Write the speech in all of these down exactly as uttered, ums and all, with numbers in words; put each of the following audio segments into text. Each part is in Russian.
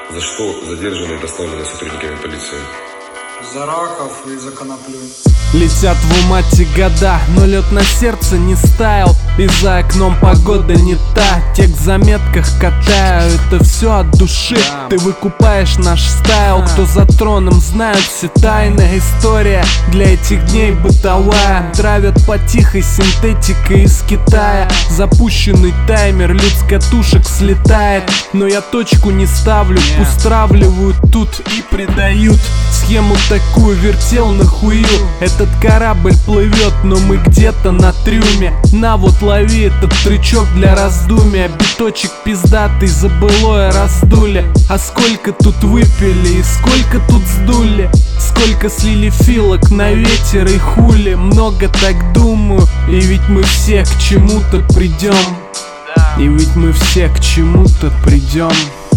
За что задержаны и доставлены сотрудниками полиции? За раков и за коноплю. Летят в умате года, но лед на сердце не стаял. И за окном погода не та. Текст в заметках катаю, это все от души. Ты выкупаешь наш стайл. Кто за троном, знают все тайны. История для этих дней бытовая. Травят по тихой синтетикой из Китая. Запущенный таймер, люд с катушек слетает. Но я точку не ставлю, пусть травливают тут и предают. Схему такую вертел на хую. Этот корабль плывет, но мы где-то на трюме. На вот лови этот трючок для раздумья. Биточек пиздатый, забылое раздули. А сколько тут выпили и сколько тут сдули. Сколько слили филок на ветер и хули. Много так думаю, и ведь мы все к чему-то придем. И ведь мы все к чему-то придем.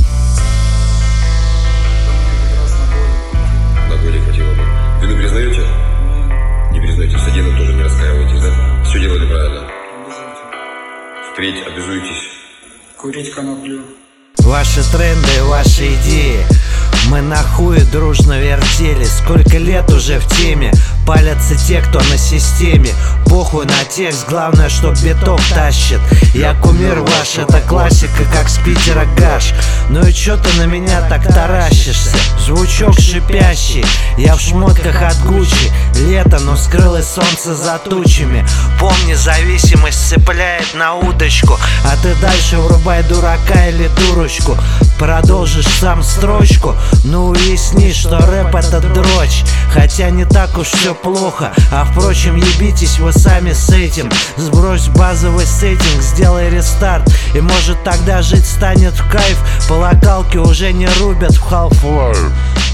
Не хватило бы. Вину признаете? Не признаете. В суде тоже не раскаиваетесь, да? Все делали правильно. Впредь обязуйтесь курить коноплю. Ваши тренды, ваши идеи мы на хуе дружно вертели. Сколько лет уже в теме. Палятся те, кто на системе. Похуй на текст, главное, чтоб биток тащит. Я кумир ваш, это классика, как с Питера гаш. Ну и чё ты на меня так таращишься? Звучок шипящий, я в шмотках от Гуччи. Лето, но скрылось солнце за тучами. Помни, зависимость цепляет на удочку. А ты дальше врубай дурака или дурочку. Продолжишь сам строчку, но уясни, что рэп это дрочь. Хотя не так уж все плохо, а впрочем, ебитесь вы сами с этим. Сбрось базовый сеттинг, сделай рестарт, и может тогда жить станет в кайф. По локалке уже не рубят в Half-Life.